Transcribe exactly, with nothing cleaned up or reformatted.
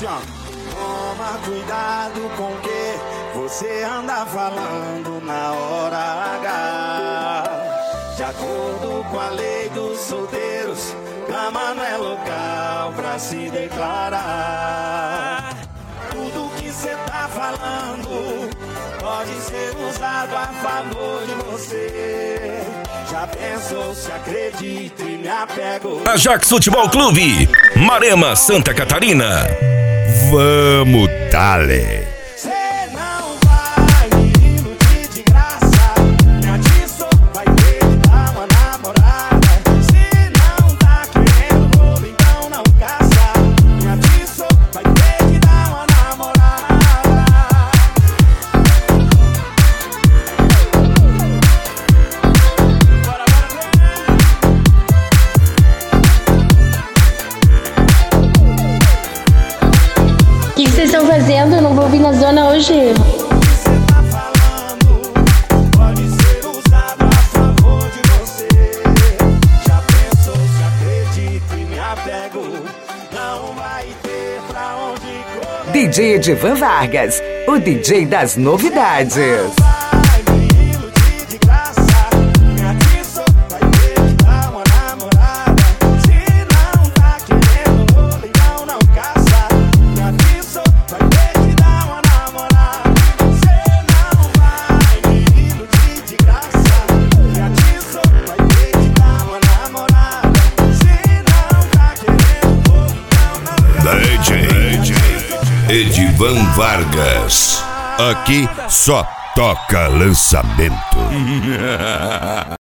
assim, ó. Toma cuidado com o que você anda falando na hora H. De acordo com a lei dos solteiros, cama não é local pra se declarar. Tudo que cê tá falando pode ser usado a favor de você. Já pensou, se acredita e me apego. Ajax Futebol Clube, Marema, Santa Catarina. Vamos, Dale. Cê não vai me iludir de graça. Me atiçou, vai ter que dar uma namorada. Se não tá querendo rolo, então não caça. Me atiçou, vai ter que dar uma namorada. Bora, bora, O que vocês estão fazendo? Eu não vou vir na zona hoje. Você tá falando, pode ser usado a favor de você. Já pensou, se acredita e me apego. Não vai ter pra onde correr. D J Edivan Vargas, o D J das novidades. Vai me iludir de graça. Me atiçou, vai ter que dar uma namorada. Se não tá querendo rolo, então não caça. Me atiçou, vai ter que dar uma namorada. Você não vai me iludir de graça. Me atiçou, vai ter que dar uma namorada. Se não tá querendo rolo, então não caça. D J Edivan Vargas. Aqui só toca lançamento.